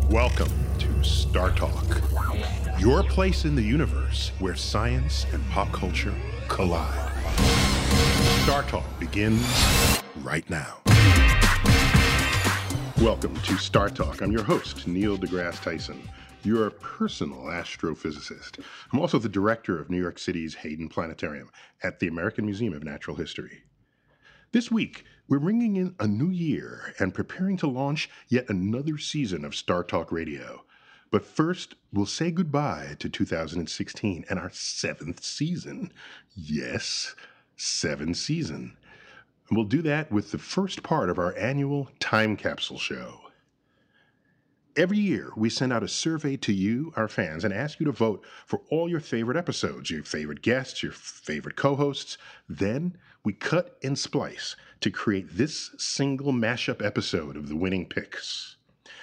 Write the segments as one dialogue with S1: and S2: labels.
S1: Welcome to Star Talk, your place in the universe where science and pop culture collide. Star Talk begins right now. Welcome to Star Talk. I'm your host, Neil deGrasse Tyson, your personal astrophysicist. I'm also the director of New York City's Hayden Planetarium at the American Museum of Natural History. This week, we're ringing in a new year and preparing to launch yet another season of Star Talk Radio. But first, we'll say goodbye to 2016 and our 7th season. Yes, 7th season. And we'll do that with the first part of our annual Time Capsule show. Every year, we send out a survey to you, our fans, and ask you to vote for all your favorite episodes, your favorite guests, your favorite co-hosts. Then we cut and splice to create this single mashup episode of the winning picks.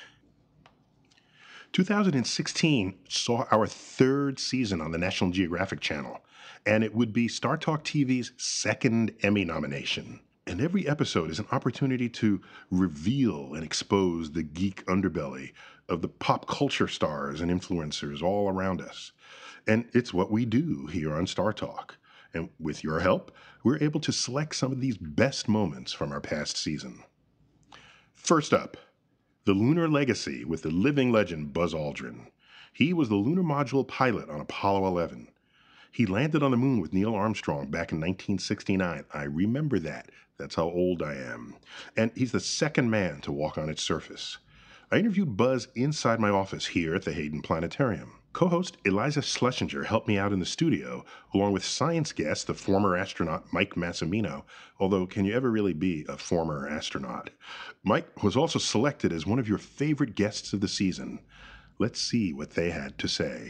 S1: 2016 saw our 3rd season on the National Geographic Channel, and it would be Star Talk TV's 2nd Emmy nomination. And every episode is an opportunity to reveal and expose the geek underbelly of the pop culture stars and influencers all around us. And it's what we do here on Star Talk. And with your help, we're able to select some of these best moments from our past season. First up, the Lunar Legacy with the living legend Buzz Aldrin. He was the lunar module pilot on Apollo 11. He landed on the moon with Neil Armstrong back in 1969. I remember that. That's how old I am. And he's the 2nd man to walk on its surface. I interviewed Buzz inside my office here at the Hayden Planetarium. Co-host Eliza Schlesinger helped me out in the studio, along with science guest, the former astronaut Mike Massimino, although can you ever really be a former astronaut? Mike was also selected as one of your favorite guests of the season. Let's see what they had to say.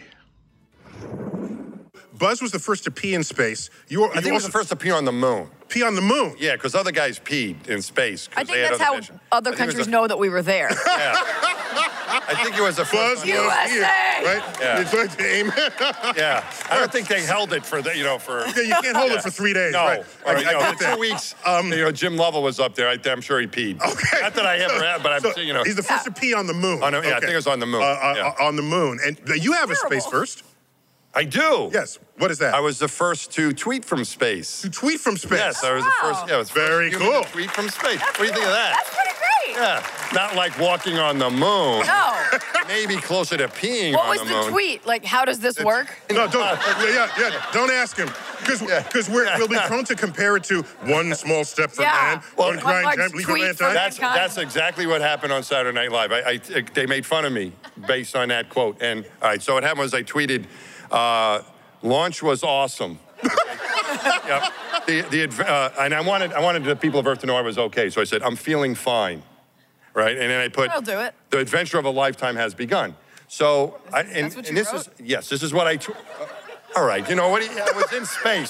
S1: Buzz was the first to pee in space.
S2: I think he was the first to pee on the moon.
S1: Pee on the moon?
S2: Yeah, because other guys peed in space.
S3: I think that's how other countries know that we were there.
S2: Yeah. I think he was the first.
S1: Buzz
S3: USA!
S1: Here, right?
S2: Yeah.
S1: It's like to aim.
S2: Yeah. I don't think they held it for, for...
S1: Yeah, you can't hold it for 3 days.
S2: No.
S1: Right.
S2: Or,
S1: I get that.
S2: 2 weeks, Jim Lovell was up there. I'm sure he peed.
S1: Okay.
S2: Not that I ever have, but
S1: He's the first to pee on the moon.
S2: I think it was on the moon.
S1: On the moon. And you have a space first?
S2: I do.
S1: Yes. What is that?
S2: I was the first to tweet from space.
S1: To tweet from space?
S2: Yes, I was the first. Yeah, I was
S1: very
S2: first human
S1: cool.
S2: to tweet from space. What do you think of that?
S3: That's pretty great.
S2: Yeah, not like walking on the moon.
S3: No.
S2: Maybe closer to peeing
S3: What
S2: on
S3: was
S2: the
S3: the
S2: moon.
S3: tweet? Like, how does this work?
S1: No, don't. Don't ask him. Because we'll be prone to compare it to one small step for man, one grind time, leap for mankind.
S2: That's exactly what happened on Saturday Night Live. They made fun of me based on that quote. And all right, so what happened was I tweeted, launch was awesome. Yep. And I wanted the people of Earth to know I was okay. So I said, I'm feeling fine. Right? And then I put,
S3: I'll do it.
S2: The adventure of a lifetime has begun. So,
S3: That's what you wrote?
S2: This is what I, all right, I was in space.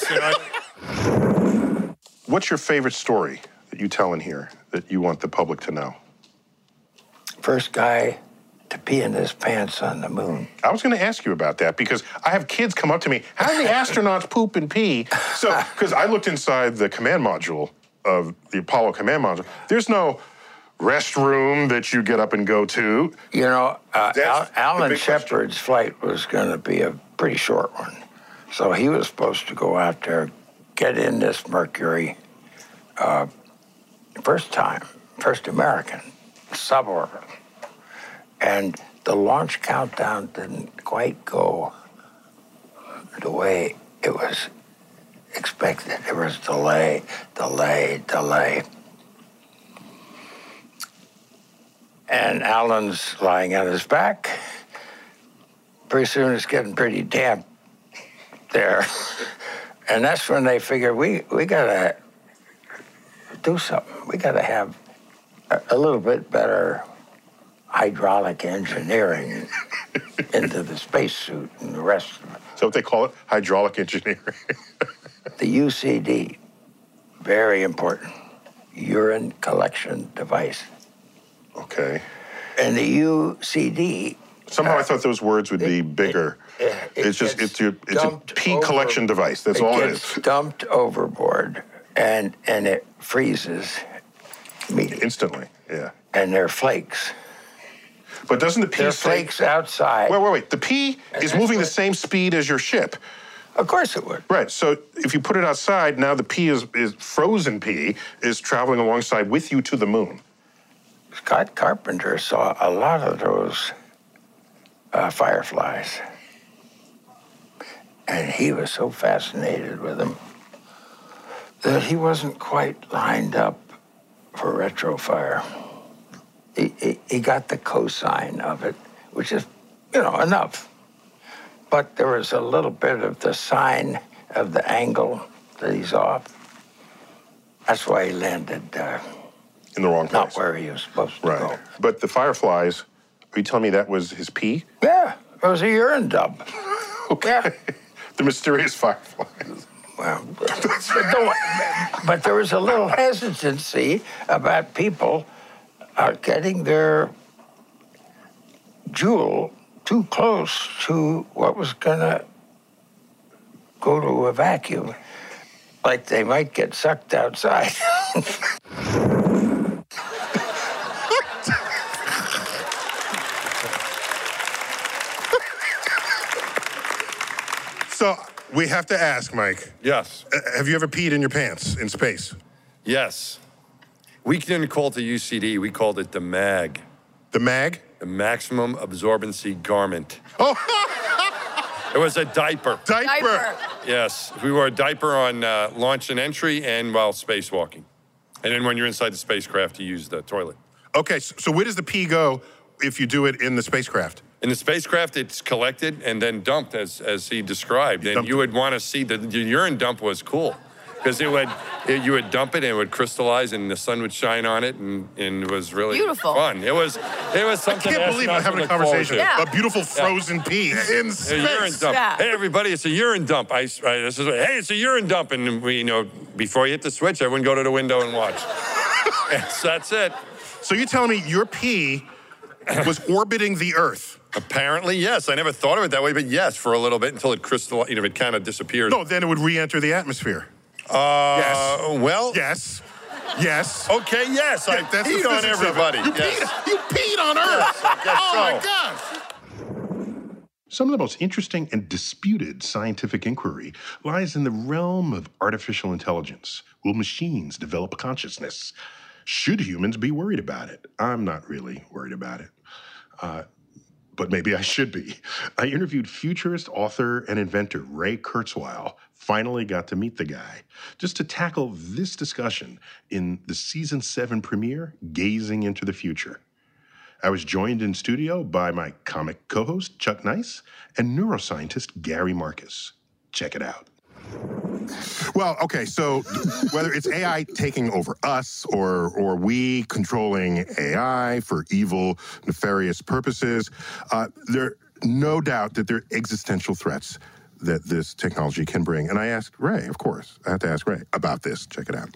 S1: What's your favorite story that you tell in here that you want the public to know?
S4: First guy to pee in his pants on the moon.
S1: I was going to ask you about that because I have kids come up to me, how do the astronauts poop and pee? So, because I looked inside the command module of the Apollo command module, there's no restroom that you get up and go to.
S4: Alan Shepard's flight was going to be a pretty short one. So he was supposed to go out there, get in this Mercury, first American, suborbital. And the launch countdown didn't quite go the way it was expected. There was delay. And Alan's lying on his back. Pretty soon it's getting pretty damp there. And that's when they figured we gotta do something. We gotta have a little bit better hydraulic engineering into the spacesuit and the rest of it.
S1: So what they call it? Hydraulic engineering.
S4: The UCD, very important, urine collection device.
S1: Okay.
S4: And the UCD.
S1: Somehow I thought those words would be bigger. It's a pee collection device. That's all it is.
S4: It gets dumped overboard, and it freezes meat.
S1: Instantly, yeah.
S4: And they're flakes.
S1: But doesn't the pea
S4: There are flakes outside.
S1: Wait. The pea is moving the same speed as your ship.
S4: Of course it would.
S1: Right. So if you put it outside, now the pea is frozen pea is traveling alongside with you to the moon.
S4: Scott Carpenter saw a lot of those fireflies. And he was so fascinated with them that he wasn't quite lined up for retrofire. He got the cosine of it, which is, enough. But there was a little bit of the sine of the angle that he's off. That's why he landed
S1: in the wrong place.
S4: Not where he was supposed to go.
S1: But the fireflies, are you telling me that was his pee?
S4: Yeah, it was a urine dump.
S1: Okay.
S4: Yeah.
S1: The mysterious fireflies.
S4: Well, but there was a little hesitancy about people getting their jewel too close to what was going to go to a vacuum. Like they might get sucked outside.
S1: So we have to ask, Mike.
S2: Yes.
S1: Have you ever peed in your pants in space?
S2: Yes. We didn't call it the UCD. We called it the MAG.
S1: The MAG?
S2: The Maximum Absorbency Garment.
S1: Oh!
S2: It was a diaper.
S1: Diaper.
S2: Yes. We wore a diaper on launch and entry and while spacewalking. And then when you're inside the spacecraft, you use the toilet.
S1: Okay, so where does the pee go if you do it in the spacecraft?
S2: In the spacecraft, it's collected and then dumped, as he described. And you would want to see the urine dump was cool. Because you would dump it and it would crystallize and the sun would shine on it and it was really
S3: beautiful.
S2: Fun. It was something.
S1: I can't believe I'm having a conversation.
S3: Yeah.
S1: A beautiful frozen pea in space.
S2: A urine dump.
S3: Yeah.
S2: Hey everybody, it's a urine dump. Hey, it's a urine dump, and we, before you hit the switch, I wouldn't go to the window and watch. That's it.
S1: So you're telling me your pee was orbiting the Earth?
S2: Apparently, yes. I never thought of it that way, but yes, for a little bit until it crystallized. It kind of disappeared.
S1: No, then it would re-enter the atmosphere.
S2: Yes. Well.
S1: Yes. Yes.
S2: Okay. Yes. I
S1: That's
S2: peed
S1: the
S2: on
S1: physics of it.
S2: everybody.
S1: You peed on Earth.
S2: Yes, I guess
S1: Oh
S2: so.
S1: my gosh. Some of the most interesting and disputed scientific inquiry lies in the realm of artificial intelligence. Will machines develop consciousness? Should humans be worried about it? I'm not really worried about it. But maybe I should be. I interviewed futurist, author, and inventor Ray Kurzweil. Finally got to meet the guy, just to tackle this discussion in the season 7 premiere, Gazing into the Future. I was joined in studio by my comic co-host, Chuck Nice, and neuroscientist Gary Marcus. Check it out. Well, okay, so whether it's AI taking over us or we controlling AI for evil, nefarious purposes, there no doubt that there are existential threats that this technology can bring. And I asked Ray, of course, I have to ask Ray about this. Check it out.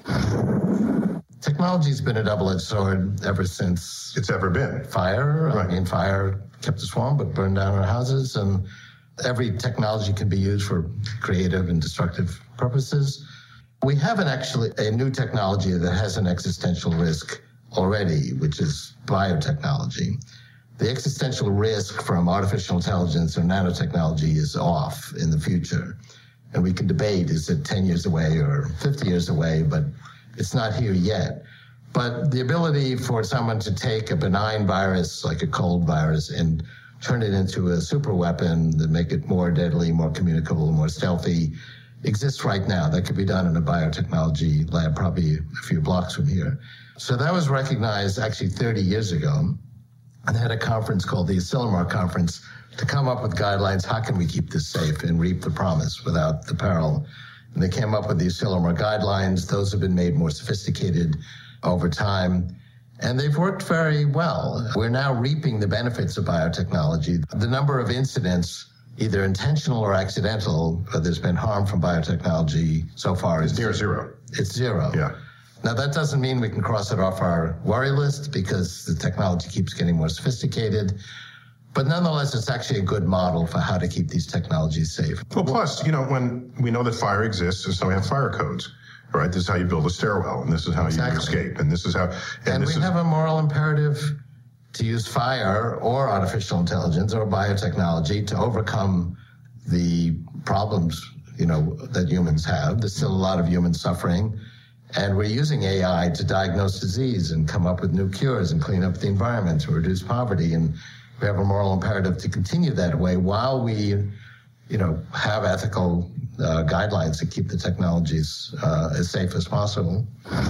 S5: Technology's been a double-edged sword ever since
S1: It's ever been.
S5: fire.
S1: Right.
S5: I mean, fire kept us warm, but burned down our houses. And every technology can be used for creative and destructive purposes. We have a new technology that has an existential risk already, which is biotechnology. The existential risk from artificial intelligence or nanotechnology is off in the future. And we can debate, is it 10 years away or 50 years away, but it's not here yet. But the ability for someone to take a benign virus, like a cold virus, and turn it into a super weapon that make it more deadly, more communicable, more stealthy, exists right now. That could be done in a biotechnology lab, probably a few blocks from here. So that was recognized actually 30 years ago. And they had a conference called the Asilomar Conference to come up with guidelines. How can we keep this safe and reap the promise without the peril? And they came up with the Asilomar guidelines. Those have been made more sophisticated over time. And they've worked very well. We're now reaping the benefits of biotechnology. The number of incidents, either intentional or accidental, where there's been harm from biotechnology so far is
S1: Near zero.
S5: It's zero.
S1: Yeah.
S5: Now, that doesn't mean we can cross it off our worry list because the technology keeps getting more sophisticated. But nonetheless, it's actually a good model for how to keep these technologies safe.
S1: Well, plus, when we know that fire exists, so we have fire codes, right? This is how you build a stairwell, and this is how you escape, and this is how...
S5: And we have a moral imperative to use fire or artificial intelligence or biotechnology to overcome the problems, that humans have. There's still a lot of human suffering. And we're using AI to diagnose disease and come up with new cures and clean up the environment to reduce poverty. And we have a moral imperative to continue that way while we, have ethical guidelines to keep the technologies as safe as possible.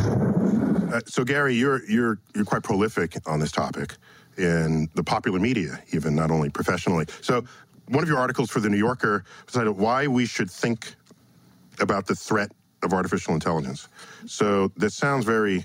S1: So Gary, you're quite prolific on this topic in the popular media, even not only professionally. So one of your articles for The New Yorker was titled "Why We Should Think About the Threat of Artificial Intelligence." So that sounds very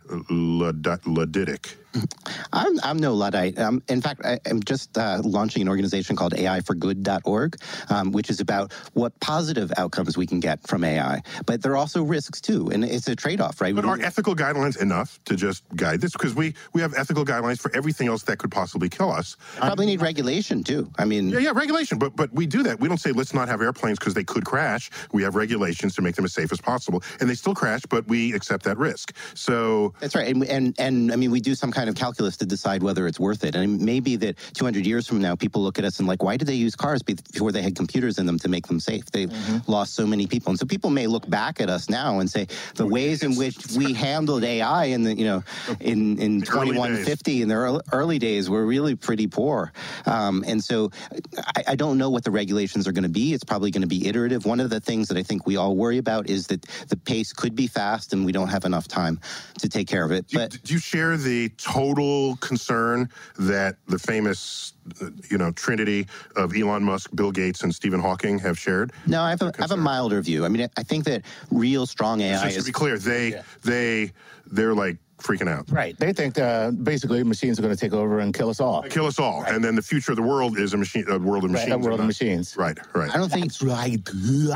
S1: Ludditic.
S6: I'm no Luddite. In fact, I'm just launching an organization called AIforGood.org, which is about what positive outcomes we can get from AI. But there are also risks, too, and it's a trade-off, right?
S1: But are ethical guidelines enough to just guide this? Because we have ethical guidelines for everything else that could possibly kill us.
S6: Probably need regulation, too. I mean...
S1: Yeah, regulation. But we do that. We don't say, let's not have airplanes because they could crash. We have regulations to make them as safe as possible. And they still crash, but we accept that risk. So...
S6: That's right. And I mean, we do some kind of calculus to decide whether it's worth it. And maybe that 200 years from now, people look at us and like, why did they use cars before they had computers in them to make them safe? They lost so many people. And so people may look back at us now and say, the ways in which we handled AI in the, in 2150 in the early days were really pretty poor. And so I don't know what the regulations are going to be. It's probably going to be iterative. One of the things that I think we all worry about is that the pace could be fast and we don't have enough time to take care of it.
S1: Do you share the total concern that the famous, trinity of Elon Musk, Bill Gates, and Stephen Hawking have shared?
S6: No, I have a milder view. I mean, I think that real strong AI
S1: to be clear, they're like freaking out.
S7: Right. They think basically machines are going to take over and kill us all.
S1: Kill us all. Right. And then the future of the world is a world of machines.
S7: A world of machines.
S1: Right.
S6: I don't think...
S7: That's right.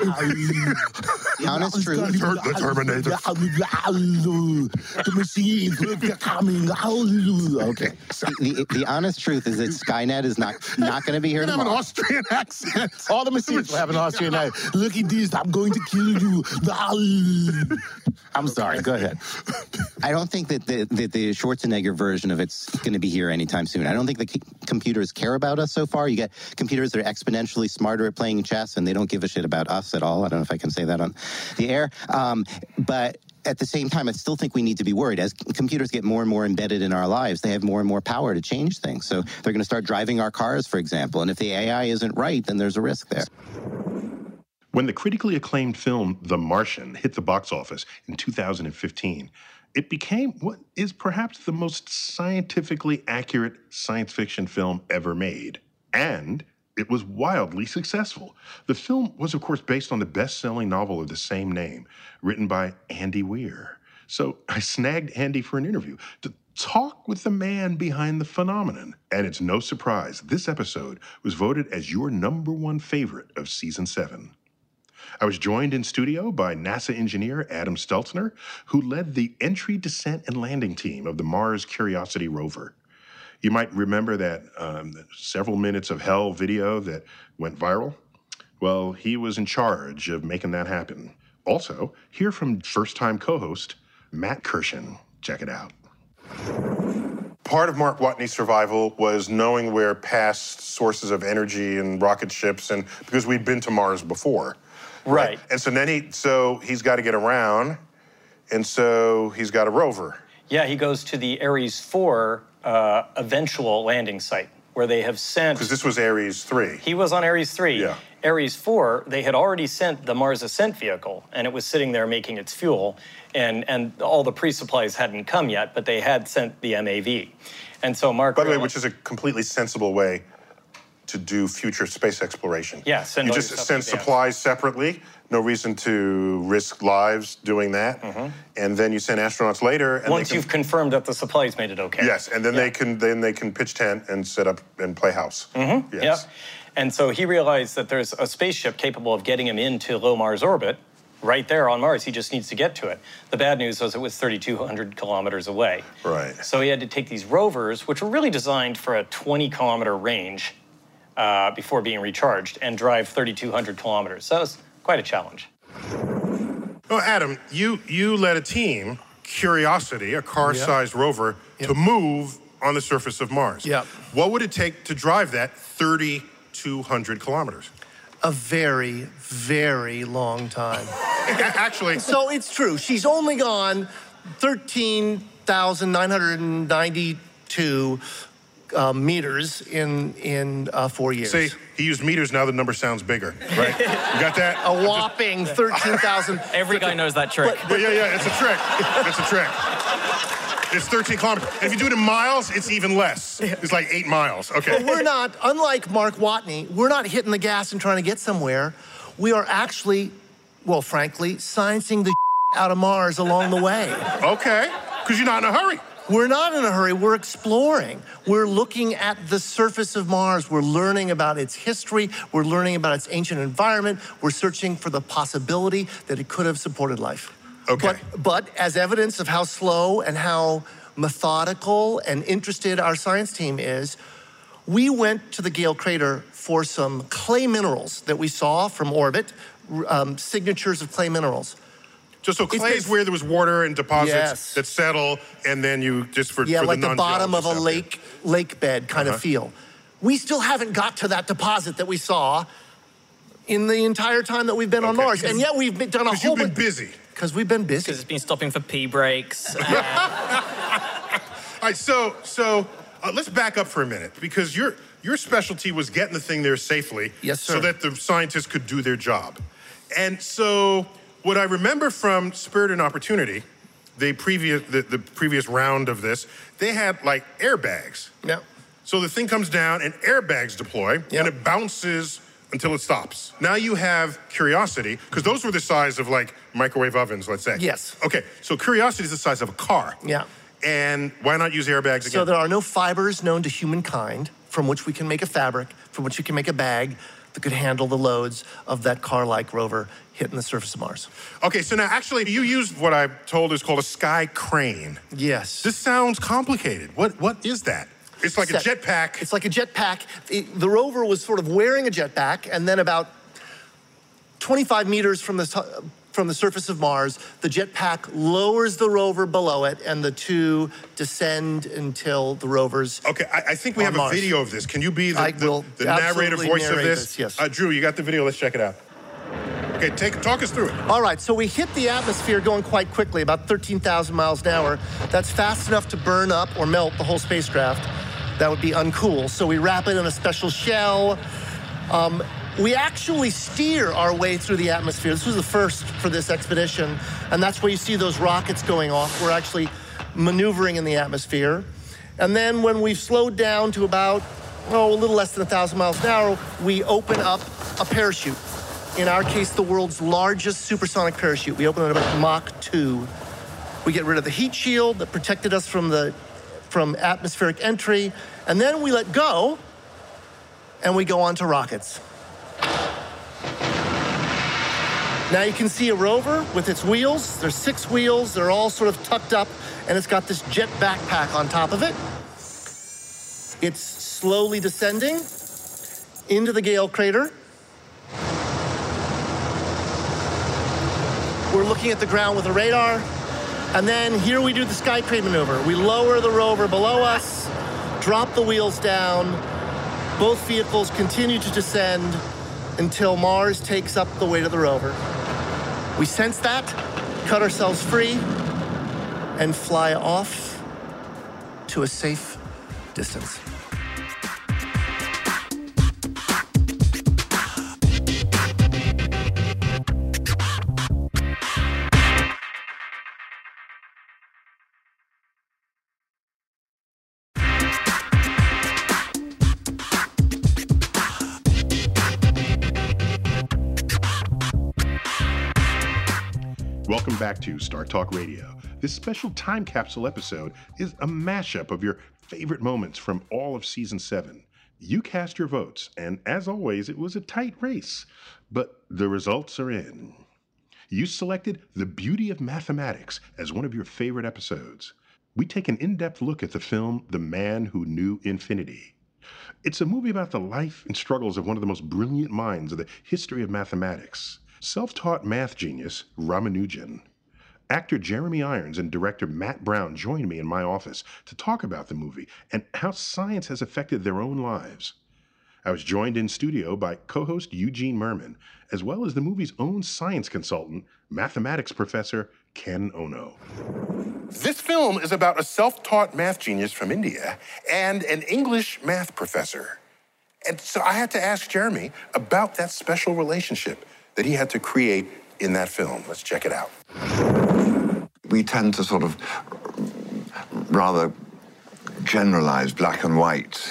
S6: The honest truth...
S1: The Terminator.
S7: The machines are coming out. Okay.
S6: The honest truth is that Skynet is not going to be here tomorrow.
S1: Have an Austrian accent.
S7: All the machines will have an Austrian accent. Look at this. I'm going to kill you. I'm sorry. Go ahead.
S6: I don't think that the Schwarzenegger version of it's going to be here anytime soon. I don't think the computers care about us so far. You get computers that are exponentially smarter at playing chess, and they don't give a shit about us at all. I don't know if I can say that on the air. But at the same time, I still think we need to be worried. As computers get more and more embedded in our lives, they have more and more power to change things. So they're going to start driving our cars, for example. And if the AI isn't right, then there's a risk there.
S1: When the critically acclaimed film The Martian hit the box office in 2015, it became what is perhaps the most scientifically accurate science fiction film ever made. And it was wildly successful. The film was, of course, based on the best-selling novel of the same name, written by Andy Weir. So I snagged Andy for an interview to talk with the man behind the phenomenon. And it's no surprise, this episode was voted as your #1 favorite of Season 7. I was joined in studio by NASA engineer Adam Stelzner, who led the entry, descent, and landing team of the Mars Curiosity rover. You might remember that several minutes of hell video that went viral. Well, he was in charge of making that happen. Also, hear from first-time co-host Matt Kirshen. Check it out. Part of Mark Watney's survival was knowing where past sources of energy and rocket ships, and because we'd been to Mars before.
S8: Right.
S1: And so then he's got to get around, and so he's got a rover.
S8: Yeah, he goes to the Ares 4 eventual landing site, where they have sent...
S1: Because this was Ares 3.
S8: He was on Ares 3.
S1: Yeah.
S8: Ares 4, they had already sent the Mars Ascent vehicle, and it was sitting there making its fuel, and all the pre-supplies hadn't come yet, but they had sent the MAV. And so Mark...
S1: By the way, which is a completely sensible way to do future space exploration.
S8: Yeah,
S1: you just send supplies separately. No reason to risk lives doing that. Mm-hmm. And then you send astronauts later. And
S8: once you've confirmed that the supplies made it okay.
S1: Yes, and then they can pitch tent and set up and play house.
S8: Mm-hmm. Yes. Yeah. And so he realized that there's a spaceship capable of getting him into low Mars orbit. Right there on Mars, he just needs to get to it. The bad news was it was 3,200 kilometers away.
S1: Right.
S8: So he had to take these rovers, which were really designed for a 20-kilometer range, before being recharged, and drive 3,200 kilometers. So that was quite a challenge.
S1: Oh, Adam, you led a team, Curiosity, a car-sized rover, to move on the surface of Mars.
S9: Yeah.
S1: What would it take to drive that 3,200 kilometers?
S9: A very, very long time.
S1: Actually.
S9: So it's true. She's only gone 13,992 meters in 4 years.
S1: See, he used meters, now the number sounds bigger, right? You got that?
S9: A whopping 13,000.
S8: Every guy knows that trick.
S1: Yeah, it's a trick. It's a trick. It's 13 kilometers. And if you do it in miles, it's even less. It's like 8 miles. Okay.
S9: But we're not, unlike Mark Watney, we're not hitting the gas and trying to get somewhere. We are actually, well, frankly, sciencing the out of Mars along the way.
S1: Okay, because you're not in a hurry.
S9: We're not in a hurry. We're exploring. We're looking at the surface of Mars. We're learning about its history. We're learning about its ancient environment. We're searching for the possibility that it could have supported life.
S1: Okay.
S9: But as evidence of how slow and how methodical and interested our science team is, we went to the Gale crater for some clay minerals that we saw from orbit, signatures of clay minerals.
S1: Just so clay is where there was water and deposits that settle, and then you just for
S9: like the bottom of a
S1: lake
S9: bed kind of feel. We still haven't got to that deposit that we saw in the entire time that we've been on Mars, and yet we've done a whole.
S1: You've been busy.
S9: Because we've been busy.
S8: Because it's been stopping for pee breaks.
S1: All right, so let's back up for a minute, because your specialty was getting the thing there safely.
S9: Yes, sir.
S1: So that the scientists could do their job. And so what I remember from Spirit and Opportunity, the previous round of this, they had like airbags.
S9: Yeah.
S1: So the thing comes down and airbags deploy, and it bounces until it stops. Now you have Curiosity, because those were the size of like microwave ovens, let's say.
S9: Yes.
S1: Okay, so Curiosity is the size of a car.
S9: Yeah.
S1: And why not use airbags again?
S9: So there are no fibers known to humankind from which we can make a fabric, from which we can make a bag that could handle the loads of that car-like rover hitting the surface of Mars.
S1: Okay, so now actually you used what I'm told is called a sky crane.
S9: Yes.
S1: This sounds complicated. What is that? It's like a jetpack.
S9: It's like a jetpack. The rover was sort of wearing a jetpack, and then about 25 meters from the surface of Mars, the jetpack lowers the rover below it, and the two descend until the rover's.
S1: Okay, I think we have a video of this. Can you be the narrator voice of this?
S9: Yes.
S1: Drew, you got the video. Let's check it out. Okay, talk us through it.
S9: All right, so we hit the atmosphere going quite quickly, about 13,000 miles an hour. That's fast enough to burn up or melt the whole spacecraft. That would be uncool. So we wrap it in a special shell. We actually steer our way through the atmosphere. This was the first for this expedition, and that's where you see those rockets going off. We're actually maneuvering in the atmosphere. And then when we've slowed down to about, a little less than 1,000 miles an hour, we open up a parachute. In our case, the world's largest supersonic parachute. We open it up at Mach 2. We get rid of the heat shield that protected us from atmospheric entry, and then we let go, and we go on to rockets. Now you can see a rover with its wheels. There's 6 wheels. They're all sort of tucked up, and it's got this jet backpack on top of it. It's slowly descending into the Gale crater. We're looking at the ground with a radar. And then here we do the sky crane maneuver. We lower the rover below us, drop the wheels down. Both vehicles continue to descend until Mars takes up the weight of the rover. We sense that, cut ourselves free, and fly off to a safe distance.
S1: Welcome back to Star Talk Radio. This special time capsule episode is a mashup of your favorite moments from all of Season 7. You cast your votes, and as always, it was a tight race, but the results are in. You selected The Beauty of Mathematics as one of your favorite episodes. We take an in-depth look at the film The Man Who Knew Infinity. It's a movie about the life and struggles of one of the most brilliant minds of the history of mathematics, self-taught math genius Ramanujan. Actor Jeremy Irons and director Matt Brown joined me in my office to talk about the movie and how science has affected their own lives. I was joined in studio by co-host Eugene Merman, as well as the movie's own science consultant, mathematics professor Ken Ono.
S10: This film is about a self-taught math genius from India and an English math professor. And so I had to ask Jeremy about that special relationship that he had to create in that film. Let's check it out.
S11: We tend to sort of rather generalize black and white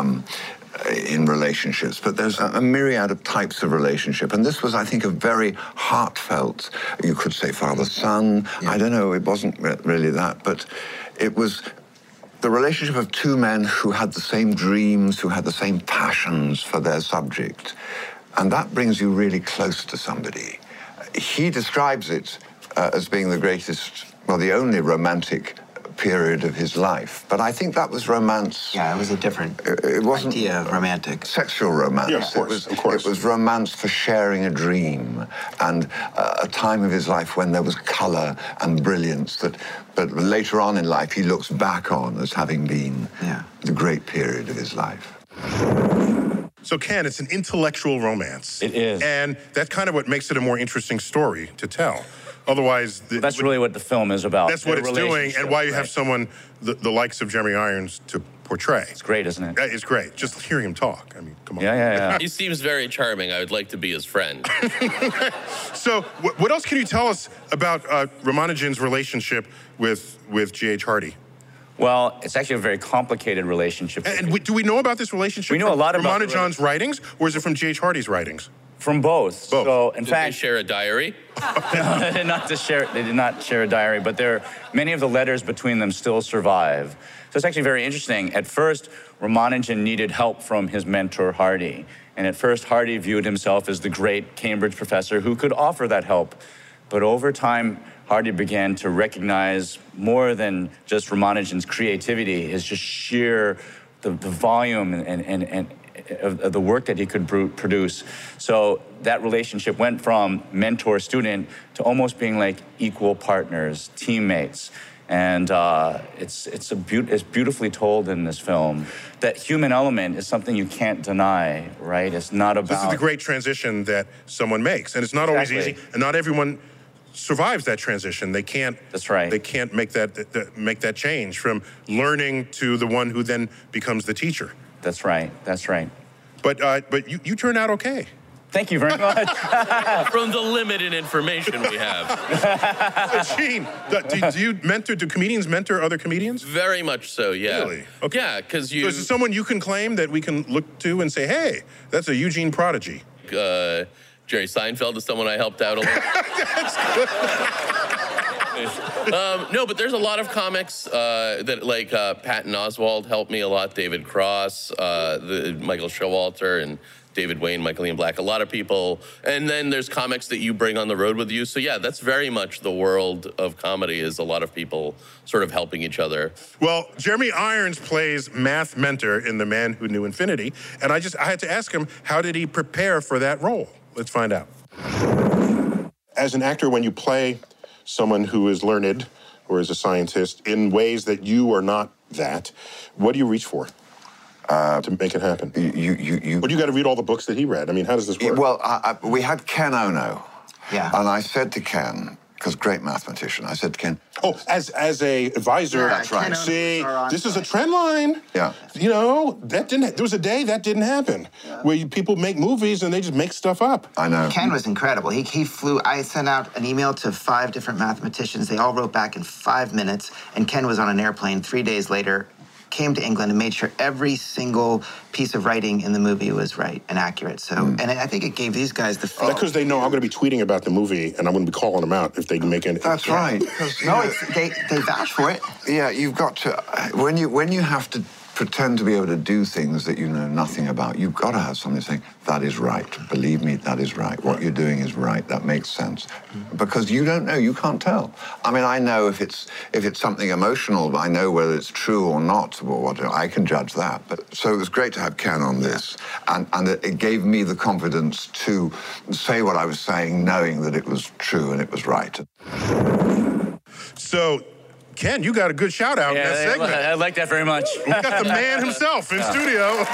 S11: in relationships, but there's a myriad of types of relationship. And this was, I think, a very heartfelt, you could say father-son. Yeah. I don't know, it wasn't really that, but it was the relationship of two men who had the same dreams, who had the same passions for their subject. And that brings you really close to somebody. He describes it as being the greatest, well, the only romantic period of his life. But I think that was romance.
S12: Yeah, it was a different idea of romantic.
S11: Sexual romance.
S10: Yeah, of course,
S11: of course. It was romance for sharing a dream and a time of his life when there was color and brilliance but later on in life he looks back on as having been the great period of his life.
S10: So, Ken, it's an intellectual romance.
S13: It is.
S10: And that's kind of what makes it a more interesting story to tell. Otherwise...
S13: That's really what the film is about.
S10: That's what it's doing, and why you have someone the likes of Jeremy Irons to portray.
S13: It's great, isn't it?
S10: It's great. Just hearing him talk. I mean, come on.
S13: Yeah.
S14: He seems very charming. I would like to be his friend.
S10: So, what else can you tell us about Ramanujan's relationship with G.H. Hardy?
S13: Well, it's actually a very complicated relationship.
S10: And do we know about this relationship?
S13: We know a lot about
S10: Ramanujan's writings, or is it from G.H. Hardy's writings?
S13: From both. So, in
S14: Did
S13: fact,
S14: they share a diary?
S13: No, they did not share a diary, but many of the letters between them still survive. So it's actually very interesting. At first, Ramanujan needed help from his mentor, Hardy. And at first, Hardy viewed himself as the great Cambridge professor who could offer that help. But over time, Hardy began to recognize more than just Ramanujan's creativity, his just sheer, the volume and of the work that he could produce. So that relationship went from mentor-student to almost being like equal partners, teammates. And it's beautifully told in this film. That human element is something you can't deny, right? It's not about...
S10: This is the great transition that someone makes, and it's not always easy, and not everyone survives that transition. They can't.
S13: That's right.
S10: They can't make that change from learning to the one who then becomes the teacher.
S13: That's right. That's right.
S10: But you turned out okay.
S13: Thank you very much.
S14: From the limited information we have.
S10: Gene, do comedians mentor other comedians?
S14: Very much so, yeah.
S10: Really? Okay.
S14: Yeah, because
S10: So is it someone you can claim that we can look to and say, hey, that's a Eugene prodigy?
S14: Jerry Seinfeld is someone I helped out a lot.
S10: That's good.
S14: No, but there's a lot of comics that, like Patton Oswalt helped me a lot, David Cross, Michael Showalter, and David Wayne, Michael Ian Black, a lot of people. And then there's comics that you bring on the road with you. So yeah, that's very much the world of comedy, is a lot of people sort of helping each other.
S10: Well, Jeremy Irons plays math mentor in The Man Who Knew Infinity. And I had to ask him, how did he prepare for that role? Let's find out. As an actor, when you play someone who is learned or is a scientist in ways that you are not that, what do you reach for to make it happen? Or do you got to read all the books that he read? I mean, how does this work?
S11: Well, we had Ken Ono.
S12: Yeah.
S11: And I said to Ken, because great mathematician, I said to Ken...
S10: Oh, as a advisor.
S11: That's right.
S10: See, this is a trend line.
S11: Yeah.
S10: You know, there was a day that didn't happen, where people make movies and they just make stuff up.
S11: I know.
S12: Ken was incredible. He flew, I sent out an email to 5 different mathematicians. They all wrote back in 5 minutes, and Ken was on an airplane 3 days later, came to England and made sure every single piece of writing in the movie was right and accurate. So, and I think it gave these guys the feel.
S10: That's because they know I'm going to be tweeting about the movie, and I'm going to be calling them out if they can make any.
S11: That's right.
S12: No, they vouch for it.
S11: Yeah, you've got to, when you have to pretend to be able to do things that you know nothing about, you've got to have something saying, that is right. Believe me, that is right. What you're doing is right. That makes sense. Because you don't know, you can't tell. I mean, I know if it's something emotional, but I know whether it's true or not, or what, I can judge that. But so it was great to have Ken on this, and it gave me the confidence to say what I was saying, knowing that it was true and it was right.
S10: So, Ken, you got a good shout out in that segment.
S13: I like that very much.
S10: We got the man himself in studio.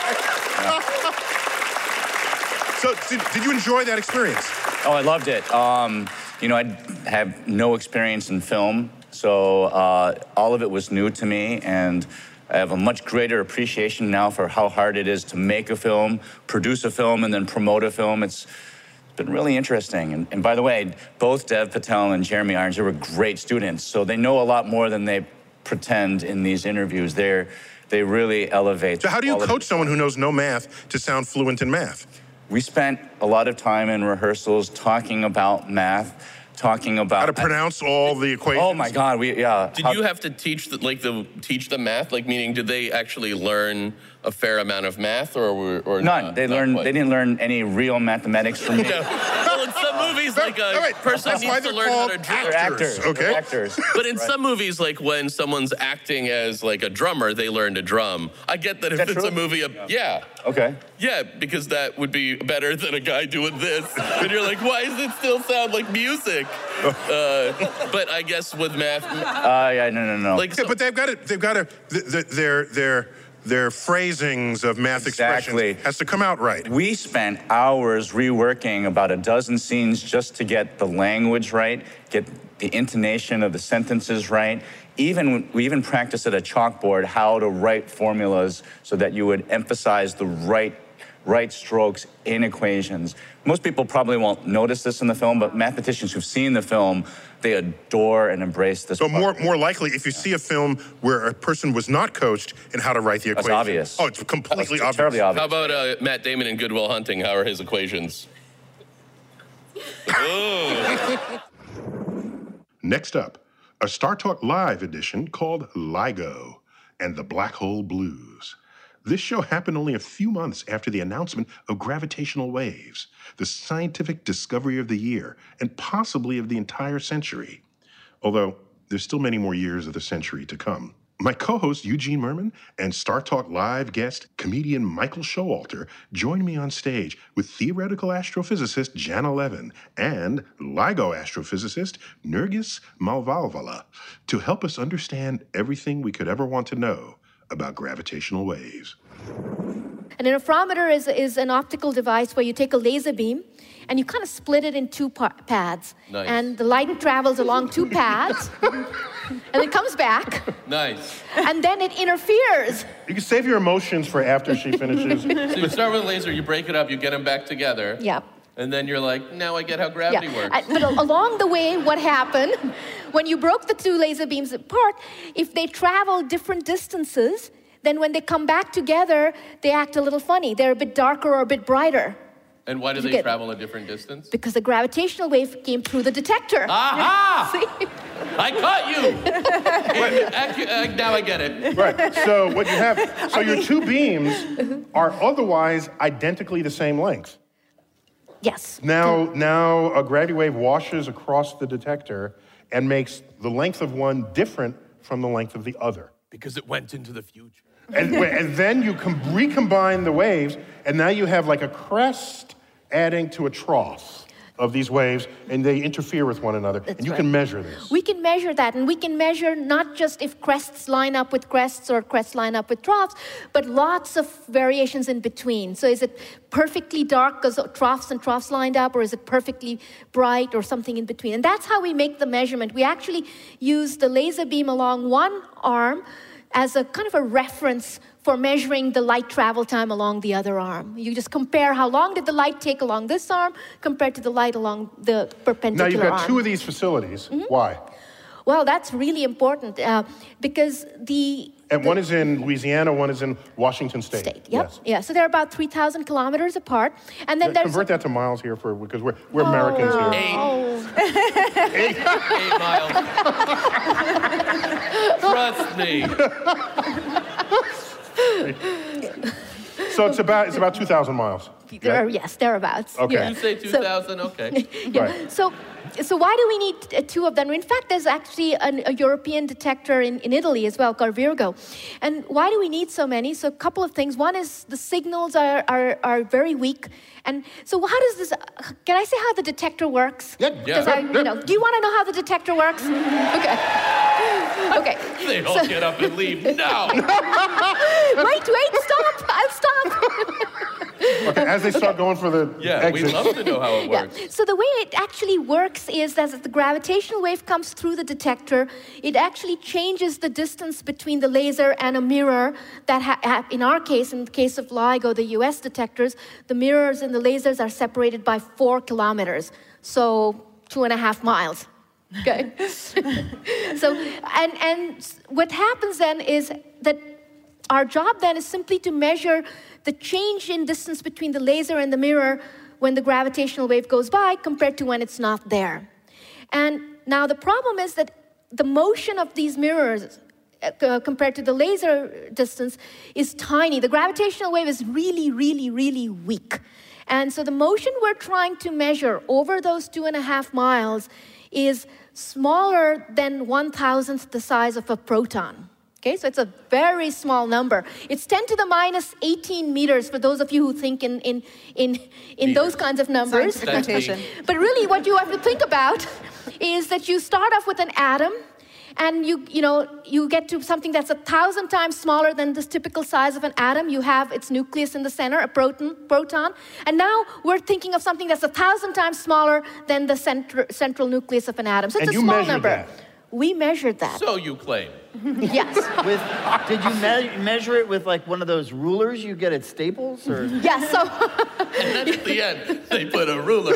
S10: So, did you enjoy that experience?
S13: Oh, I loved it. You know, I have no experience in film, so all of it was new to me, and I have a much greater appreciation now for how hard it is to make a film, produce a film, and then promote a film. It's been really interesting. And by the way, both Dev Patel and Jeremy Irons, they were great students, so they know a lot more than they pretend in these interviews. They really elevate.
S10: So how do you coach someone who knows no math to sound fluent in math?
S13: We spent a lot of time in rehearsals talking about math, talking about
S10: how to pronounce all the equations.
S13: Oh my God,
S14: Did you have to teach the math? Like, meaning, did they actually learn a fair amount of math, or
S13: none? They didn't learn any real mathematics from me.
S14: Well, in some movies, like a person needs to learn how to drum.
S13: They're actors.
S10: Okay.
S13: They're actors.
S14: But in some movies, like when someone's acting as like a drummer, they learn to drum. I get that if it's a movie,
S13: Okay.
S14: Yeah, because that would be better than a guy doing this. And you're like, why does it still sound like music? But I guess with math.
S13: No.
S10: Like, but they've got their phrasings of math expressions has to come out right.
S13: We spent hours reworking about a dozen scenes just to get the language right, get the intonation of the sentences right. We even practiced at a chalkboard how to write formulas so that you would emphasize the right strokes in equations. Most people probably won't notice this in the film, but mathematicians who've seen the film, they adore and embrace this.
S10: So more likely, if you see a film where a person was not coached in how to write the equation.
S13: That's obvious.
S10: Oh, it's completely obvious.
S13: Terribly obvious.
S14: How about Matt Damon in Good Will Hunting? How are his equations?
S1: Next up, a Star Talk Live edition called LIGO and the Black Hole Blues. This show happened only a few months after the announcement of gravitational waves, the scientific discovery of the year, and possibly of the entire century. Although, there's still many more years of the century to come. My co-host Eugene Merman and Star Talk Live guest, comedian Michael Showalter, joined me on stage with theoretical astrophysicist Janna Levin and LIGO astrophysicist Nergis Malvalvala to help us understand everything we could ever want to know about gravitational waves.
S15: An interferometer is an optical device where you take a laser beam and you kind of split it in two paths.
S14: Nice.
S15: And the light travels along two paths and it comes back.
S14: Nice.
S15: And then it interferes.
S10: You can save your emotions for after she finishes.
S14: So you start with a laser, you break it up, you get them back together.
S15: Yeah.
S14: And then you're like, now I get how gravity works.
S15: But along the way, what happened, when you broke the two laser beams apart, if they travel different distances, then when they come back together, they act a little funny. They're a bit darker or a bit brighter.
S14: And why do they travel a different distance?
S15: Because the gravitational wave came through the detector.
S14: Aha! I caught you! Now I get it.
S10: Right, so what you have, so your two beams are otherwise identically the same length.
S15: Yes.
S10: Now a gravity wave washes across the detector and makes the length of one different from the length of the other.
S14: Because it went into the future.
S10: And then you recombine the waves, and now you have like a crest adding to a trough of these waves, and they interfere with one another.
S15: That's
S10: and you
S15: right.
S10: can measure this.
S15: We can measure that, and we can measure not just if crests line up with crests or crests line up with troughs, but lots of variations in between. So is it perfectly dark because troughs and troughs lined up, or is it perfectly bright or something in between? And that's how we make the measurement. We actually use the laser beam along one arm as a kind of a reference for measuring the light travel time along the other arm. You just compare how long did the light take along this arm compared to the light along the perpendicular arm.
S10: Now you've got two of these facilities. Mm-hmm. Why?
S15: Well, that's really important because
S10: And one is in Louisiana, one is in Washington State.
S15: Yep.
S10: Yes.
S15: Yeah, so they're about 3,000 kilometers apart. And then there's...
S10: Convert that to miles here because we're Americans here.
S14: 8 miles. Trust me.
S10: So it's about 2,000 miles.
S15: Yes, thereabouts.
S10: Okay.
S15: Yeah.
S14: You say 2,000, okay.
S15: Yeah.
S10: Right.
S15: So So why do we need two of them? In fact, there's actually a European detector in Italy as well called Virgo. And why do we need so many? So a couple of things. One is the signals are very weak. And so how does this, can I say how the detector works?
S14: Yeah.
S15: Do you want to know how the detector works? Okay. Okay.
S14: They all get up and leave now.
S15: Wait, stop. I'll stop.
S10: Okay, as they start going for the exit.
S14: We'd love to know how it works.
S15: Yeah. So the way it actually works is that as the gravitational wave comes through the detector, it actually changes the distance between the laser and a mirror that, in our case, in the case of LIGO, the US detectors, the mirrors and the lasers are separated by 4 kilometers, so 2.5 miles. Okay. So, and what happens then is that our job then is simply to measure the change in distance between the laser and the mirror when the gravitational wave goes by compared to when it's not there. And now the problem is that the motion of these mirrors compared to the laser distance is tiny. The gravitational wave is really, really, really weak. And so the motion we're trying to measure over those 2.5 miles is smaller than 1,000th the size of a proton. Okay, so it's a very small number. It's 10 to the minus 18 meters for those of you who think in those kinds of numbers. But really what you have to think about is that you start off with an atom, and you get to something that's 1,000 times smaller than the typical size of an atom. You have its nucleus in the center, a proton. And now we're thinking of something that's 1,000 times smaller than the central nucleus of an atom. So it's a small number.
S10: That.
S15: We measured that.
S14: So you claim.
S15: Yes.
S16: Did you measure it with like one of those rulers you get at Staples? Or?
S15: Yes. So.
S14: And then at the end, they put a ruler.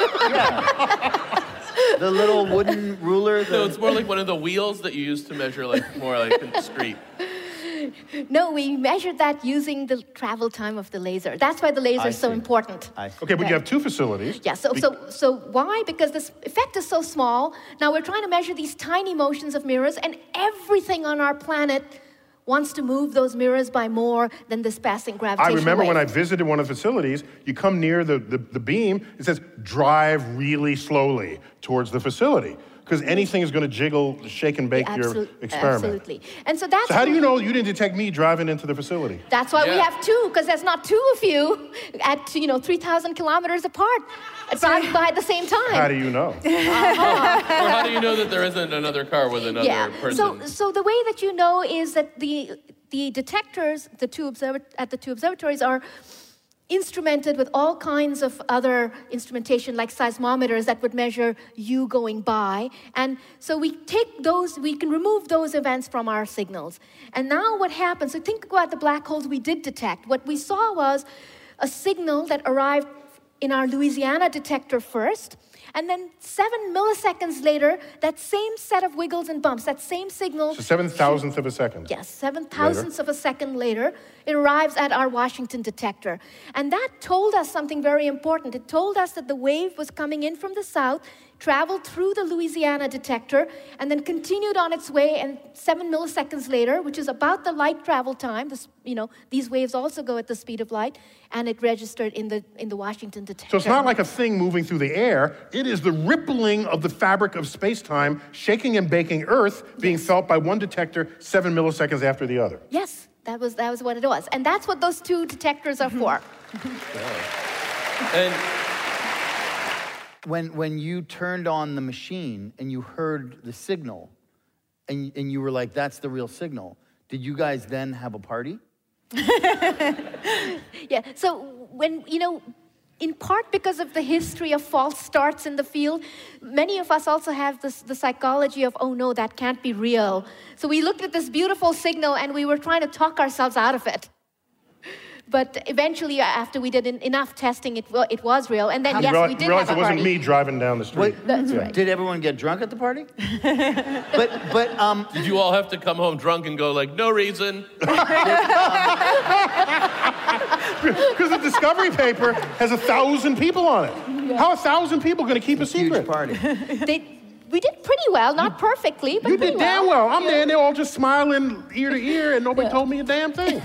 S16: Yeah. The little wooden ruler.
S14: No, it's more like one of the wheels that you use to measure, more like in the street.
S15: No, we measured that using the travel time of the laser. That's why the laser is so important.
S10: Okay, but you have 2 facilities.
S15: Yeah, so why? Because this effect is so small. Now we're trying to measure these tiny motions of mirrors, and everything on our planet wants to move those mirrors by more than this passing gravitational
S10: I remember
S15: wave.
S10: when I visited one of the facilities, you come near the beam, it says, drive really slowly towards the facility. Because anything is going to jiggle, shake, and bake your experiment.
S15: Absolutely. And so that's...
S10: So how do you know you didn't detect me driving into the facility?
S15: That's why we have 2, because there's not 2 of you at 3,000 kilometers apart driving by at the same time.
S10: How do you know?
S14: Or how do you know that there isn't another car with another person?
S15: So the way that you know is that the detectors, at the 2 observatories are instrumented with all kinds of other instrumentation like seismometers that would measure you going by. And so we take those, we can remove those events from our signals. And now what happens, so think about the black holes we did detect. What we saw was a signal that arrived in our Louisiana detector first, and then 7 milliseconds later, that same set of wiggles and bumps, that same signal...
S10: So 7,000th of a second.
S15: Yes, 7,000ths of a second later, it arrives at our Washington detector. And that told us something very important. It told us that the wave was coming in from the south, traveled through the Louisiana detector, and then continued on its way, and 7 milliseconds later, which is about the light travel time, these waves also go at the speed of light, and it registered in the Washington detector.
S10: So it's not like a thing moving through the air. It is the rippling of the fabric of space-time, shaking and baking Earth, being felt by one detector 7 milliseconds after the other.
S15: Yes, that was what it was. And that's what those 2 detectors are for.
S14: And
S16: when you turned on the machine and you heard the signal, and you were like, that's the real signal, did you guys then have a party?
S15: Yeah, so when, in part because of the history of false starts in the field, many of us also have the psychology of, oh no, that can't be real. So we looked at this beautiful signal and we were trying to talk ourselves out of it. But eventually, after we did enough testing, it was real. And then, yes, we did have a party.
S10: It wasn't me driving down the street.
S16: Wait, that's right. Did everyone get drunk at the party?
S14: Did you all have to come home drunk and go like, no reason?
S10: Because the discovery paper has 1,000 people on it. Yeah. How are 1,000 people going to keep a secret?
S16: Huge party.
S15: We did pretty well, not perfectly, but
S10: you did damn well. I'm there, and they're all just smiling ear to ear, and nobody told me a damn thing.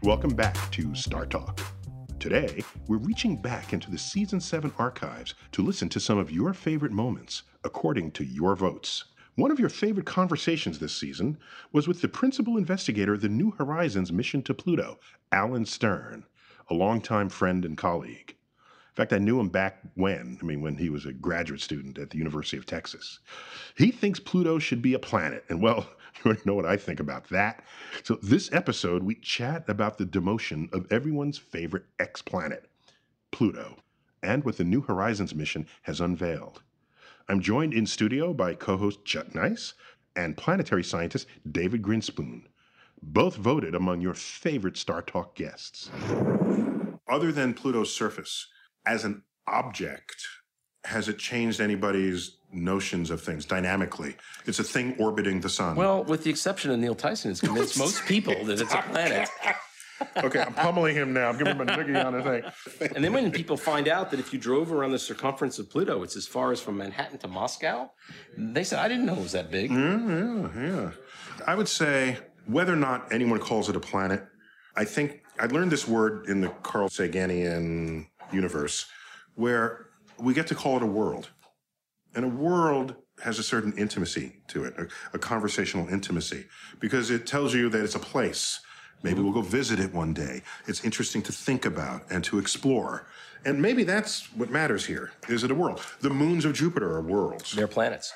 S1: Welcome back to Star Talk. Today, we're reaching back into the Season 7 archives to listen to some of your favorite moments, according to your votes. One of your favorite conversations this season was with the principal investigator of the New Horizons mission to Pluto, Alan Stern, a longtime friend and colleague. In fact, I knew him back when he was a graduate student at the University of Texas. He thinks Pluto should be a planet, and well, you already know what I think about that. So this episode, we chat about the demotion of everyone's favorite ex-planet, Pluto, and what the New Horizons mission has unveiled. I'm joined in studio by co-host Chuck Nice and planetary scientist David Grinspoon, both voted among your favorite Star Talk guests.
S10: Other than Pluto's surface, as an object, has it changed anybody's notions of things dynamically? It's a thing orbiting the sun.
S17: Well, with the exception of Neil Tyson, it's convinced most people that it's a planet.
S10: Okay, I'm pummeling him now. I'm giving him a noogie on the thing.
S17: And then when people find out that if you drove around the circumference of Pluto, it's as far as from Manhattan to Moscow, they said, I didn't know it was that big.
S10: Yeah. I would say, whether or not anyone calls it a planet, I think I learned this word in the Carl Saganian universe, where we get to call it a world. And a world has a certain intimacy to it, a conversational intimacy, because it tells you that it's a place. Maybe we'll go visit it one day. It's interesting to think about and to explore. And maybe that's what matters here. Is it a world? The moons of Jupiter are worlds.
S17: They're planets.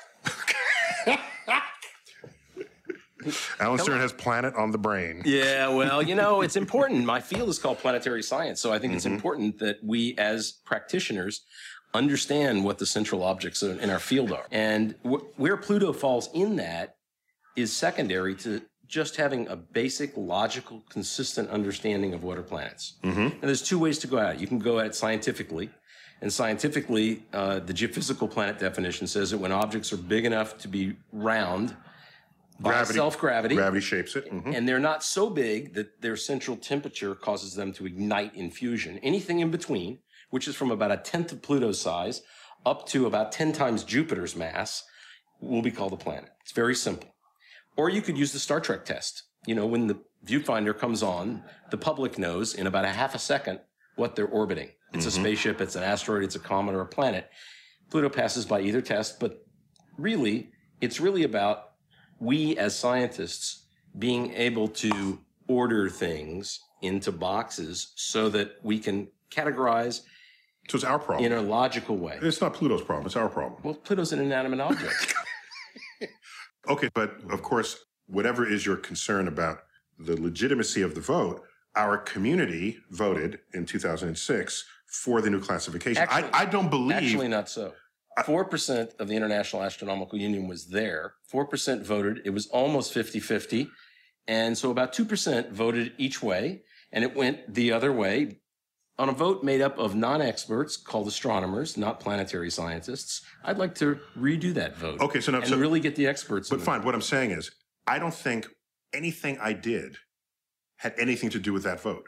S10: Alan Stern has planet on the brain.
S17: Yeah, well, it's important. My field is called planetary science, so I think it's important that we as practitioners understand what the central objects in our field are. And where Pluto falls in that is secondary to just having a basic, logical, consistent understanding of what are planets. And there's two ways to go at it. You can go at it scientifically. And scientifically, the geophysical planet definition says that when objects are big enough to be round, by self-gravity.
S10: Gravity shapes it.
S17: And they're not so big that their central temperature causes them to ignite in fusion. Anything in between, which is from about 1/10 of Pluto's size up to about 10 times Jupiter's mass, will be called a planet. It's very simple. Or you could use the Star Trek test. When the viewfinder comes on, the public knows in about a half a second what they're orbiting. It's a spaceship, it's an asteroid, it's a comet, or a planet. Pluto passes by either test, but really, it's really about we as scientists being able to order things into boxes so that we can categorize.
S10: So it's our problem.
S17: In a logical way.
S10: It's not Pluto's problem, it's our problem.
S17: Well, Pluto's an inanimate object.
S10: Okay, but of course, whatever is your concern about the legitimacy of the vote, our community voted in 2006 for the new classification.
S17: Actually,
S10: I don't believe...
S17: Actually not so. 4% of the International Astronomical Union was there. 4% voted. It was almost 50-50. And so about 2% voted each way, and it went the other way on a vote made up of non-experts called astronomers, not planetary scientists. I'd like to redo that vote.
S10: Okay, so now...
S17: And really get the experts.
S10: But fine, what I'm saying is, I don't think anything I did had anything to do with that vote.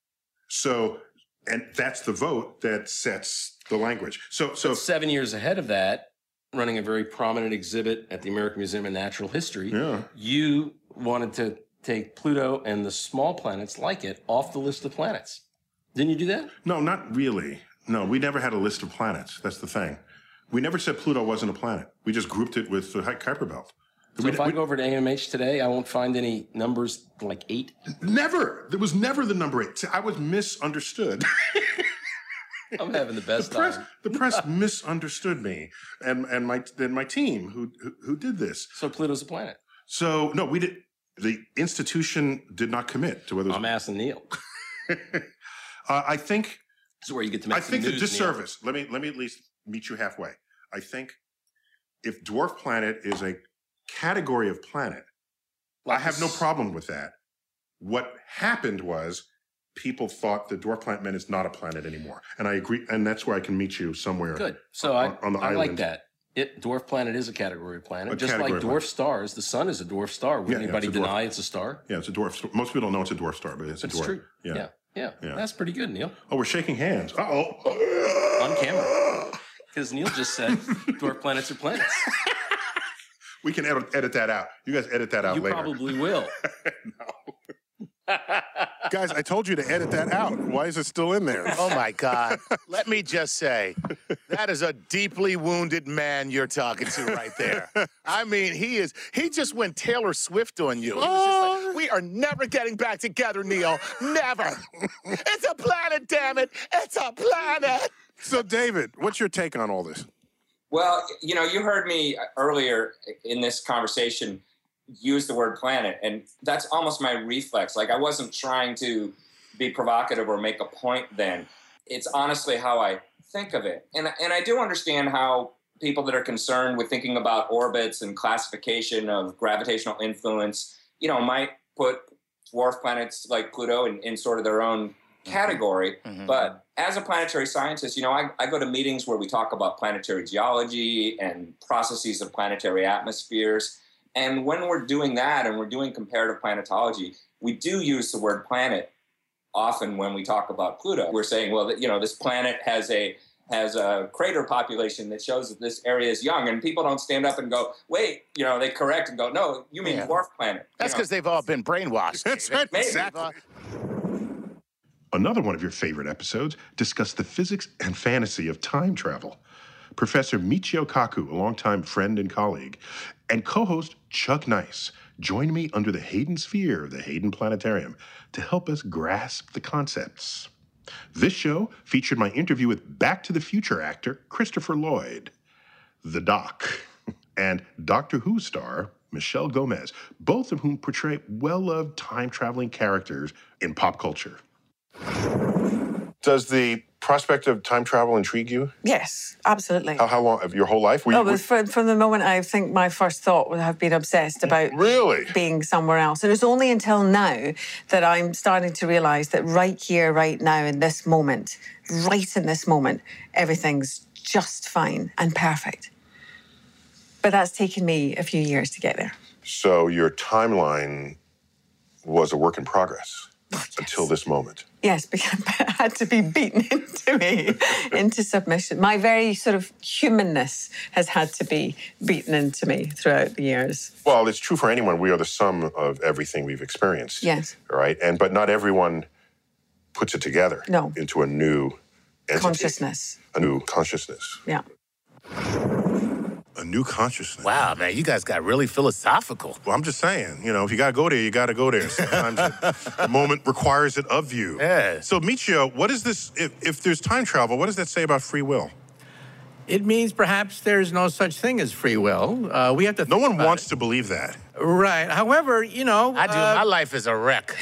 S10: So, and that's the vote that sets the language. So
S17: 7 years ahead of that, running a very prominent exhibit at the American Museum of Natural History, you wanted to take Pluto and the small planets like it off the list of planets. Didn't you do that?
S10: No, not really. No, we never had a list of planets. That's the thing. We never said Pluto wasn't a planet. We just grouped it with the Kuiper Belt.
S17: So if I go over to AMH today, I won't find any numbers like 8?
S10: Never. There was never the number 8. See, I was misunderstood.
S17: I'm having the best time.
S10: The press misunderstood me and my team who did this.
S17: So Pluto's a planet.
S10: So no, we did. The institution did not commit to whether.
S17: I'm asking Neil.
S10: I think.
S17: This is where you get to make some news,
S10: the disservice. Neil. Let me at least meet you halfway. I think if dwarf planet is a category of planet, I have no problem with that. What happened was people thought the dwarf planet meant it's not a planet anymore, and I agree, and that's where I can meet you somewhere.
S17: Good. So
S10: on the
S17: I
S10: island.
S17: like that. Dwarf planet is a category of planet, just like
S10: category
S17: dwarf stars. The sun is a dwarf star. Would anybody deny it's a star?
S10: Yeah, it's a dwarf. Most people don't know it's a dwarf star, but it's a dwarf.
S17: That's true. Yeah. That's pretty good, Neil.
S10: Oh, we're shaking hands.
S17: On camera. Because Neil just said dwarf planets are planets.
S10: We can edit that out. You guys edit that out later.
S17: You probably will.
S10: No. Guys, I told you to edit that out. Why is it still in there?
S7: Oh, my God. Let me just say, that is a deeply wounded man you're talking to right there. I mean, he just went Taylor Swift on you. He was just like, we are never getting back together, Neil. Never. It's a planet, damn it. It's a planet.
S10: So, David, what's your take on all this?
S18: Well, you know, you heard me earlier in this conversation use the word planet, and that's almost my reflex. Like, I wasn't trying to be provocative or make a point then. It's honestly how I think of it. And I do understand how people that are concerned with thinking about orbits and classification of gravitational influence, you know, might put dwarf planets like Pluto in sort of their own category. Mm-hmm. But as a planetary scientist, you know, I go to meetings where we talk about planetary geology and processes of planetary atmospheres. And when we're doing that and we're doing comparative planetology, we do use the word planet often when we talk about Pluto. We're saying, well, you know, this planet has a crater population that shows that this area is young. And people don't stand up and go, wait, you know, they correct and go, no, you mean dwarf planet.
S7: That's because they've all been brainwashed.
S10: That's right.
S18: Maybe.
S10: Exactly.
S1: Another one of your favorite episodes discussed the physics and fantasy of time travel. Professor Michio Kaku, a longtime friend and colleague, and co-host Chuck Nice joined me under the Hayden Sphere of the Hayden Planetarium to help us grasp the concepts. This show featured my interview with Back to the Future actor Christopher Lloyd, the Doc, and Doctor Who star Michelle Gomez, both of whom portray well-loved time-traveling characters in pop culture.
S10: Does the prospect of time travel intrigue you?
S19: Yes, absolutely.
S10: How long? Of your whole life?
S19: From the moment I think my first thought would have been obsessed about being somewhere else. And it's only until now that I'm starting to realise that right here, right now, in this moment, right in this moment, everything's just fine and perfect. But that's taken me a few years to get there.
S10: So your timeline was a work in progress until this moment.
S19: Yes, because it had to be beaten into submission. My very sort of humanness has had to be beaten into me throughout the years.
S10: Well, it's true for anyone. We are the sum of everything we've experienced.
S19: Yes.
S10: Right? But not everyone puts it together into a new entity.
S19: Consciousness.
S10: A new consciousness.
S19: Yeah.
S10: A new consciousness.
S7: Wow, man, you guys got really philosophical.
S10: Well, I'm just saying, you know, if you got to go there, you got to go there. Sometimes the moment requires it of you.
S7: Yeah.
S10: So, Michio, what is this, if there's time travel, what does that say about free will?
S20: It means perhaps there's no such thing as free will. We have to think
S10: No one
S20: about
S10: wants
S20: it.
S10: to believe that.
S20: Right. However, you know...
S7: I do. My life is a wreck.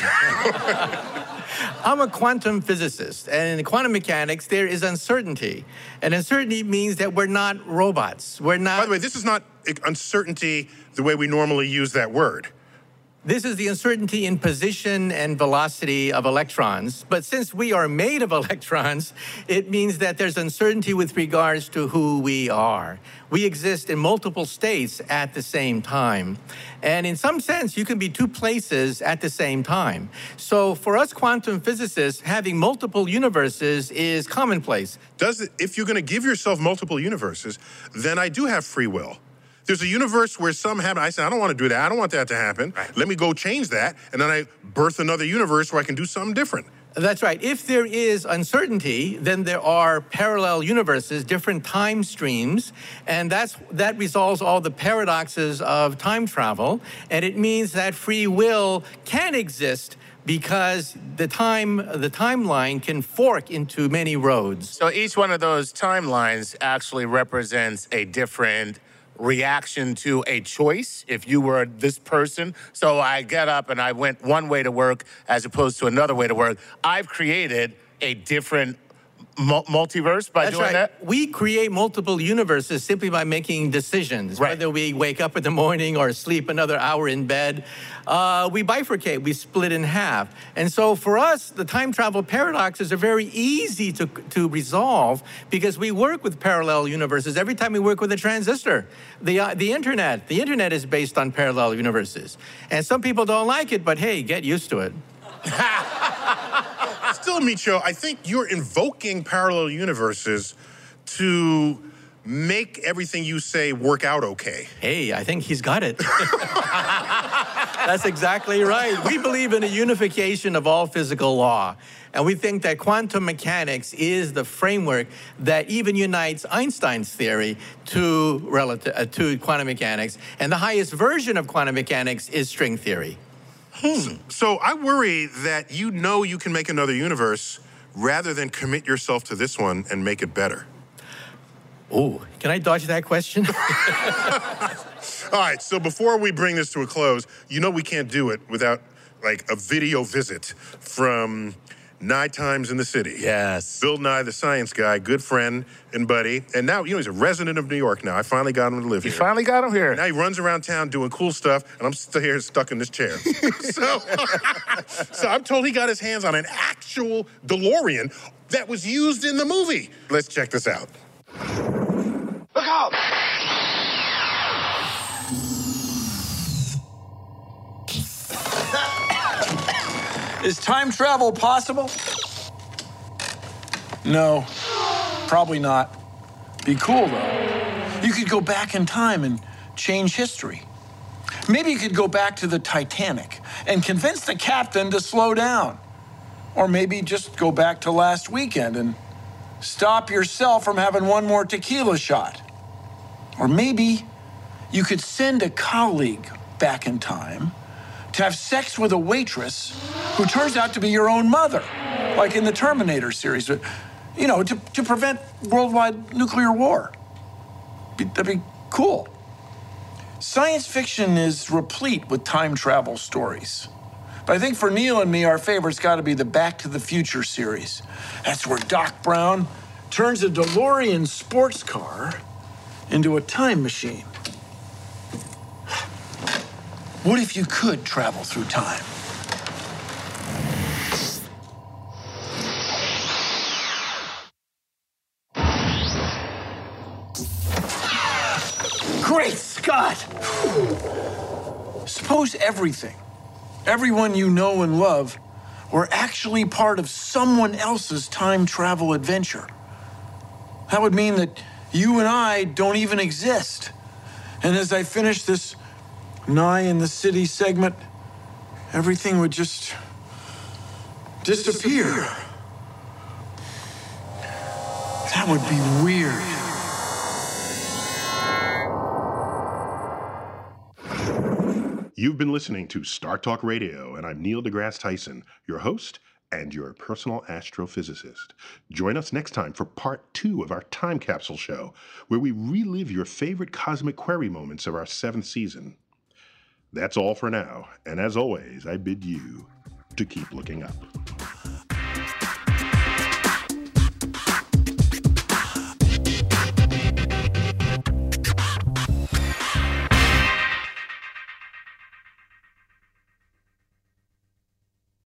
S20: I'm a quantum physicist, and in quantum mechanics, there is uncertainty. And uncertainty means that we're not robots. We're not...
S10: By the way, this is not uncertainty the way we normally use that word.
S20: This is the uncertainty in position and velocity of electrons. But since we are made of electrons, it means that there's uncertainty with regards to who we are. We exist in multiple states at the same time. And in some sense, you can be two places at the same time. So for us quantum physicists, having multiple universes is commonplace.
S10: If you're going to give yourself multiple universes, then I do have free will. There's a universe where some happen. I say, I don't want to do that. I don't want that to happen. Right. Let me go change that. And then I birth another universe where I can do something different.
S20: That's right. If there is uncertainty, then there are parallel universes, different time streams, and that resolves all the paradoxes of time travel. And it means that free will can exist because the timeline can fork into many roads.
S7: So each one of those timelines actually represents a different reaction to a choice. If you were this person, so I get up and I went one way to work as opposed to another way to work, I've created a different multiverse by doing that?
S20: We create multiple universes simply by making decisions. Right. Whether we wake up in the morning or sleep another hour in bed, we bifurcate, we split in half. And so for us, the time travel paradoxes are very easy to resolve because we work with parallel universes every time we work with a transistor. The internet is based on parallel universes. And some people don't like it, but hey, get used to it.
S10: Still, Michio, I think you're invoking parallel universes to make everything you say work out okay.
S20: Hey, I think he's got it. That's exactly right. We believe in a unification of all physical law. And we think that quantum mechanics is the framework that even unites Einstein's theory to quantum mechanics. And the highest version of quantum mechanics is string theory.
S10: So I worry that you know you can make another universe rather than commit yourself to this one and make it better.
S20: Oh, can I dodge that question?
S10: All right, so before we bring this to a close, you know we can't do it without, like, a video visit from Nye Times in the City.
S7: Yes.
S10: Bill Nye, the science guy, good friend and buddy. And now, you know, he's a resident of New York now. I finally got him to live here.
S7: You finally got him here.
S10: Now he runs around town doing cool stuff, and I'm still here stuck in this chair. So I'm told he got his hands on an actual DeLorean that was used in the movie. Let's check this out.
S21: Look out!
S22: Is time travel possible? No, probably not. Be cool, though. You could go back in time and change history. Maybe you could go back to the Titanic and convince the captain to slow down. Or maybe just go back to last weekend and stop yourself from having one more tequila shot. Or maybe you could send a colleague back in time to have sex with a waitress who turns out to be your own mother, like in the Terminator series, you know, to prevent worldwide nuclear war. That'd be cool. Science fiction is replete with time travel stories. But I think for Neil and me, our favorite's got to be the Back to the Future series. That's where Doc Brown turns a DeLorean sports car into a time machine. What if you could travel through time? Great Scott! Suppose everyone you know and love, were actually part of someone else's time travel adventure. That would mean that you and I don't even exist. And as I finish this Nye in the City segment, everything would just disappear. That would be weird.
S1: You've been listening to Star Talk Radio, and I'm Neil deGrasse Tyson, your host and your personal astrophysicist. Join us next time for part 2 of our time capsule show, where we relive your favorite cosmic query moments of our 7th season. That's all for now, and as always, I bid you to keep looking up.